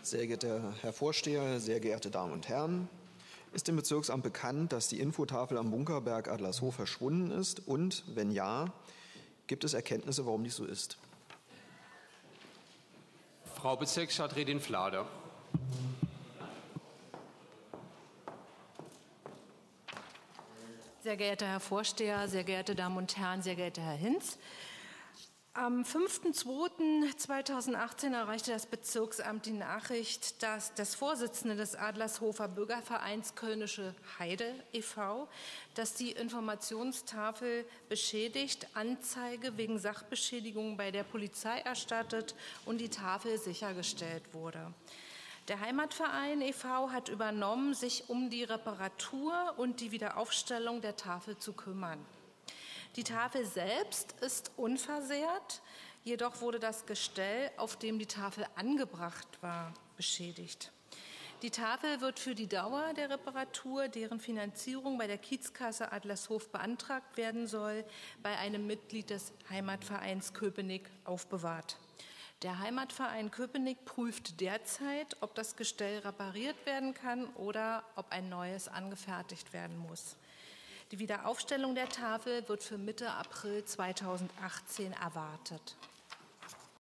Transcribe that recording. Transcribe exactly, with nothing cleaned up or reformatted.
Sehr geehrter Herr Vorsteher, sehr geehrte Damen und Herren, ist dem Bezirksamt bekannt, dass die Infotafel am Bunkerberg Adlershof verschwunden ist? Und wenn ja, gibt es Erkenntnisse, warum dies so ist? Frau Bezirksstadträtin Flader. Sehr geehrter Herr Vorsteher, sehr geehrte Damen und Herren, sehr geehrter Herr Hinz. Am fünften zweiten zweitausendachtzehn erreichte das Bezirksamt die Nachricht, dass das Vorsitzende des Adlershofer Bürgervereins Kölnische Heide e V, dass die Informationstafel beschädigt, Anzeige wegen Sachbeschädigung bei der Polizei erstattet und die Tafel sichergestellt wurde. Der Heimatverein e V hat übernommen, sich um die Reparatur und die Wiederaufstellung der Tafel zu kümmern. Die Tafel selbst ist unversehrt, jedoch wurde das Gestell, auf dem die Tafel angebracht war, beschädigt. Die Tafel wird für die Dauer der Reparatur, deren Finanzierung bei der Kiezkasse Adlershof beantragt werden soll, bei einem Mitglied des Heimatvereins Köpenick aufbewahrt. Der Heimatverein Köpenick prüft derzeit, ob das Gestell repariert werden kann oder ob ein neues angefertigt werden muss. Die Wiederaufstellung der Tafel wird für Mitte April zweitausendachtzehn erwartet.